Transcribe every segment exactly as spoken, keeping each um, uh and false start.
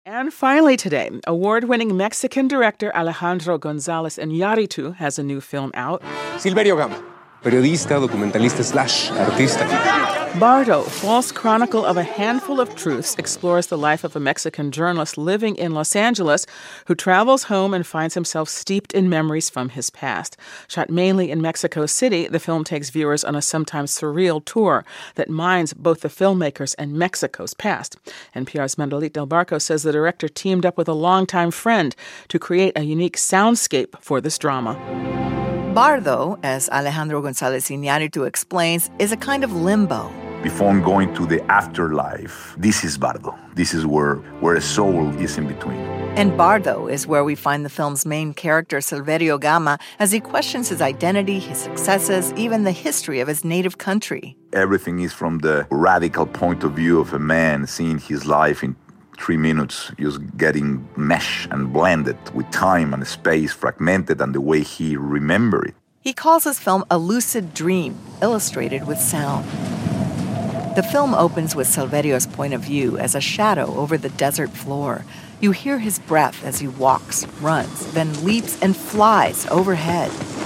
And finally today, award-winning Mexican director Alejandro González Iñárritu has a new film out. Silverio Gama, periodista, documentalista slash artista. Bardo, false chronicle of a handful of truths, explores the life of a Mexican journalist living in Los Angeles who travels home and finds himself steeped in memories from his past. Shot mainly in Mexico City, the film takes viewers on a sometimes surreal tour that mines both the filmmakers and Mexico's past. N P R's Mandalit Del Barco says the director teamed up with a longtime friend to create a unique soundscape for this drama. Bardo, as Alejandro González Iñárritu explains, is a kind of limbo. Before going to the afterlife, this is Bardo. This is where, where a soul is in between. And Bardo is where we find the film's main character, Silverio Gama, as he questions his identity, his successes, even the history of his native country. Everything is from the radical point of view of a man seeing his life in three minutes, just getting meshed and blended with time and space, fragmented, and the way he remembered it. He calls his film a lucid dream, illustrated with sound. The film opens with Silverio's point of view as a shadow over the desert floor. You hear his breath as he walks, runs, then leaps and flies overhead.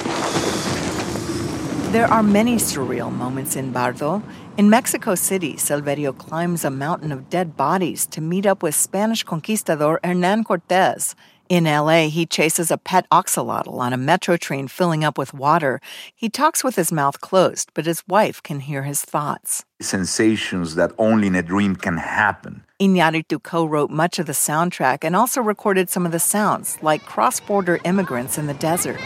There are many surreal moments in Bardo. In Mexico City, Silverio climbs a mountain of dead bodies to meet up with Spanish conquistador Hernán Cortés. In L A, he chases a pet axolotl on a metro train filling up with water. He talks with his mouth closed, but his wife can hear his thoughts. Sensations that only in a dream can happen. Iñárritu co-wrote much of the soundtrack and also recorded some of the sounds, like cross-border immigrants in the desert.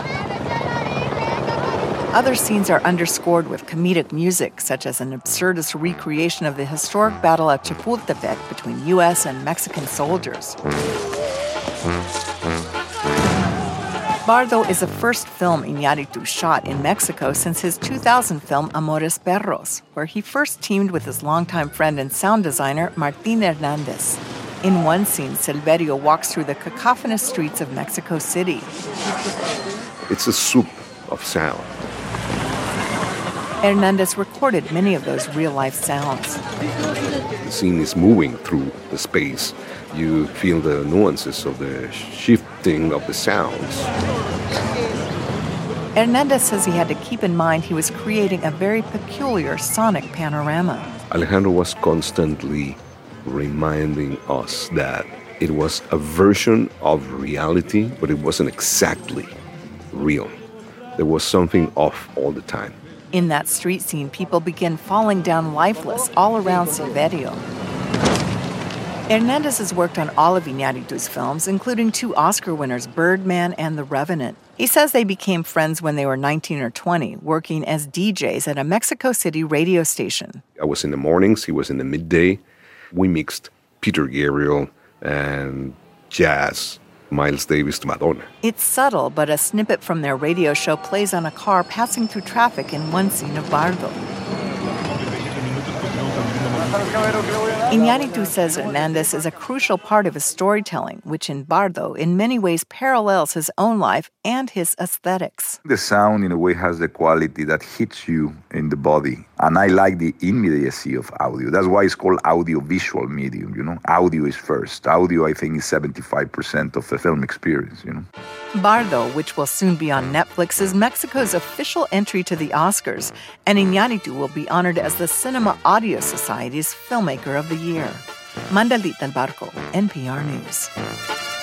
Other scenes are underscored with comedic music, such as an absurdist recreation of the historic battle at Chapultepec between U S and Mexican soldiers. Bardo is the first film Iñárritu shot in Mexico since his two thousand film Amores Perros, where he first teamed with his longtime friend and sound designer Martín Hernández. In one scene, Silverio walks through the cacophonous streets of Mexico City. It's a soup of sound. Hernández recorded many of those real-life sounds. The scene is moving through the space. You feel the nuances of the shifting of the sounds. Hernández says he had to keep in mind he was creating a very peculiar sonic panorama. Alejandro was constantly reminding us that it was a version of reality, but it wasn't exactly real. There was something off all the time. In that street scene, people begin falling down lifeless all around Silverio. Hernández has worked on all of Iñárritu's films, including two Oscar winners, Birdman and The Revenant. He says they became friends when they were nineteen or twenty, working as D Js at a Mexico City radio station. I was in the mornings, he was in the midday. We mixed Peter Gabriel and jazz, Miles Davis to Madonna. It's subtle, but a snippet from their radio show plays on a car passing through traffic in one scene of Bardo. Iñárritu says Hernández is a crucial part of his storytelling, which in Bardo in many ways parallels his own life and his aesthetics. The sound, in a way, has the quality that hits you in the body. And I like the immediacy of audio. That's why it's called audio-visual medium, you know? Audio is first. Audio, I think, is seventy-five percent of the film experience, you know? Bardo, which will soon be on Netflix, is Mexico's official entry to the Oscars, and Iñárritu will be honored as the Cinema Audio Society's Filmmaker of the Year. Mandalit Del Barco, N P R News.